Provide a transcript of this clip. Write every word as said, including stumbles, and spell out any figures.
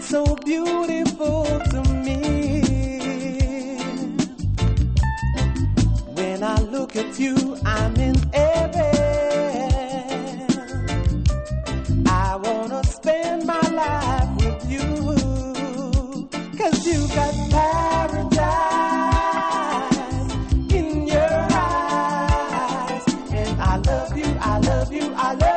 so beautiful to me. When I look at you, I'm in heaven. I wanna spend my life with you, 'cause you got paradise in your eyes. And I love you, I love you, I love you.